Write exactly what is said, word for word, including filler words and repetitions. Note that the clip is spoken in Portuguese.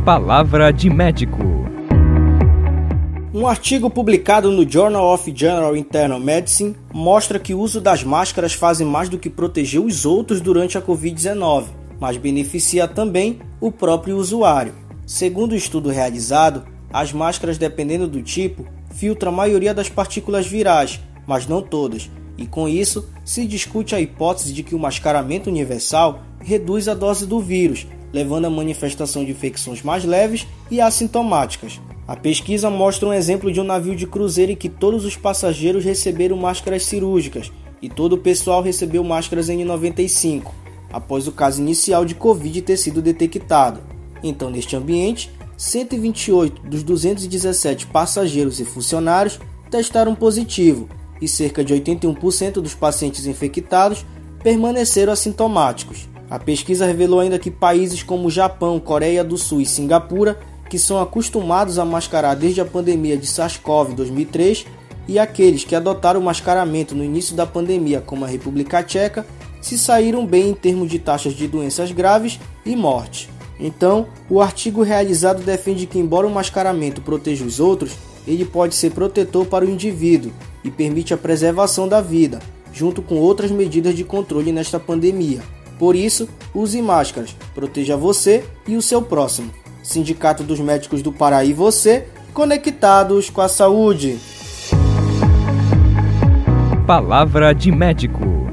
Palavra de médico. Um artigo publicado no Journal of General Internal Medicine mostra que o uso das máscaras faz mais do que proteger os outros durante a covid dezenove, mas beneficia também o próprio usuário. Segundo o estudo realizado, as máscaras, dependendo do tipo, filtram a maioria das partículas virais, mas não todas, e com isso se discute a hipótese de que o mascaramento universal reduz a dose do vírus, levando à manifestação de infecções mais leves e assintomáticas. A pesquisa mostra um exemplo de um navio de cruzeiro em que todos os passageiros receberam máscaras cirúrgicas e todo o pessoal recebeu máscaras N noventa e cinco, após o caso inicial de Covid ter sido detectado. Então, neste ambiente, cento e vinte e oito dos duzentos e dezessete passageiros e funcionários testaram positivo e cerca de oitenta e um por cento dos pacientes infectados permaneceram assintomáticos. A pesquisa revelou ainda que países como Japão, Coreia do Sul e Singapura, que são acostumados a mascarar desde a pandemia de SARS-CoV dois mil e três, e aqueles que adotaram o mascaramento no início da pandemia, como a República Tcheca, se saíram bem em termos de taxas de doenças graves e morte. Então, o artigo realizado defende que, embora o mascaramento proteja os outros, ele pode ser protetor para o indivíduo e permite a preservação da vida, junto com outras medidas de controle nesta pandemia. Por isso, use máscaras, proteja você e o seu próximo. Sindicato dos Médicos do Pará e você, conectados com a saúde. Palavra de médico.